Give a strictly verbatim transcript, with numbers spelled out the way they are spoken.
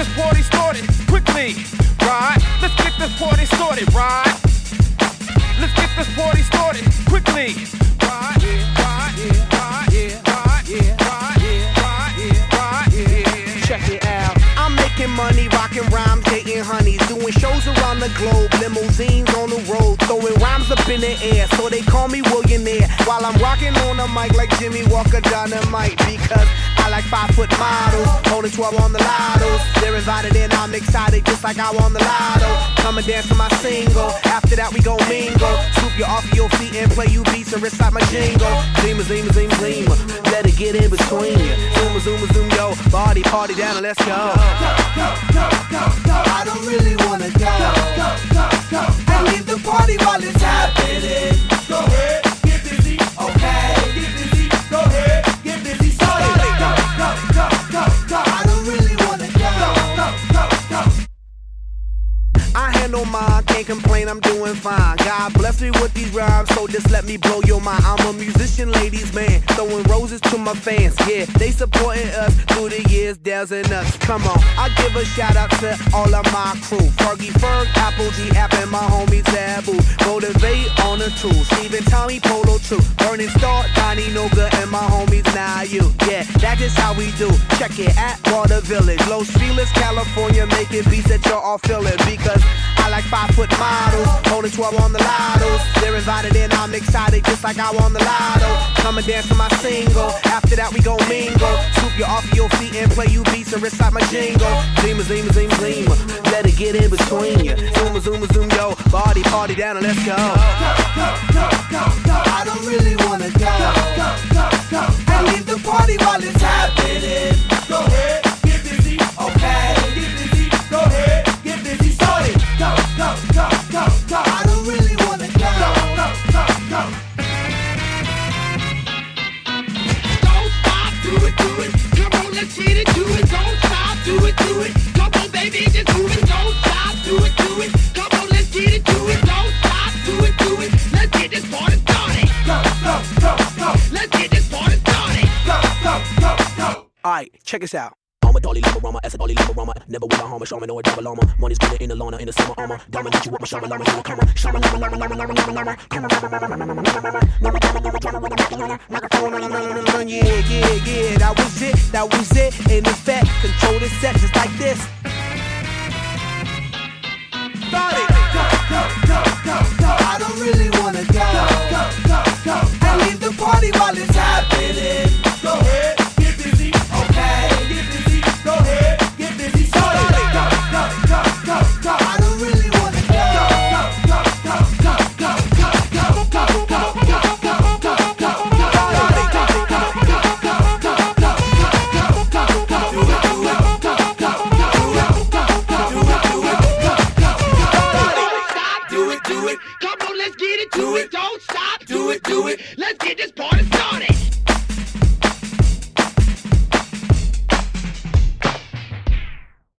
this party started quickly, right? Let's get this party started, right? Let's get this party started quickly, right? Right, yeah, right, yeah, right, yeah, right, yeah, right, yeah, right, yeah. Check it out. I'm making money, rocking rhymes, dating honeys, doing shows around the globe, limousines on the road, throwing rhymes up in the air, so they call me Willionaire. While I'm rocking on the mic like Jimmy Walker Dynamite, because I like five foot models, holding twelve on the lottos. They're invited and I'm excited, just like I won the lotto. Come and dance to my single, after that we gon' mingle. Swoop you off of your feet and play you beats and recite my jingle. Zima, zima, zima, zima, let it get in between you. Zoom, zoom, zoom, yo, body, party down and let's go. Go, go, go, go, go. I don't really wanna go. Go, go, go, go. And leave the party while it's happening. Go ahead, get busy, okay. Get busy, go ahead, get busy, started. Go, go, go, go, go. I don't really wanna go. Go, go, go, go. I handle mine, can't complain, I'm doing fine. God bless me with these rhymes, so just let me blow your mind. I'm a musician, ladies, man, throwing roses to my fans. Yeah, they supporting us through the years, Dells and us. Come on, I give a shout out to all of my crew. Fergie Ferg, Apple G, App, and my homie Taboo. Motivate on the tools, Steven, Tommy, Polo, True. Burning Star, Donnie, Noga, and my homies, now you. Yeah, that's just how we do. Check it at Water Village, Los Feliz, California, making beats that y'all all feeling. Because I like five foot models, holding twelve on the lottos. They're invited and I'm excited, just like I won the lotto. Come and dance to my single, after that we gon' mingle. Swoop you off of your feet and play you beats and recite my jingle. Zima, zima, zima, zima, let it get in between you. Zoom, zoom, zoom, yo, body, party down and let's go. Go, go, go, go, go. I don't really wanna go. Go, go, go, go. And leave the party while it's happening. Go ahead, get busy, okay. Get busy, go ahead, get busy, started. Go, go, go, go, go. I don't really wanna go. Go, go, go, go. Don't stop, do it, do it. Come on, let's get it, do it. Don't stop, do it, do it. Come on, baby, just do it. Don't stop, do it, do it. Come on, let's get it, do it. Don't stop, do it, do it. Let's get this party started. Go, go, go, go. Let's get this party started. Go, go, go, go. Alright, check us out. I'm a dolly lama rama, as a dolly lama rama. Never with a harm, shaman or a double llama. Money's good in the lana, in the summer armor. Dominate you with my shaman lama, you a comma. Shaman lama, lama, lama, lama, lama, lama. Yeah, yeah, yeah, that was it, that was it. In effect, control the set just like this. Started. Go, go, go, go, go. I don't really wanna go. Go, go, go, go. And leave the party while it's happening. Go ahead, get busy, okay. Get busy, go ahead, get busy, started. Go, go, go, go, go. I don't really wanna go. Go, go, go, go, go, go, go, go, go, go, go, go, go, go, go. Do it, do it. Come on, let's get it, do it. Don't stop, do it, do it. Let's get this party started.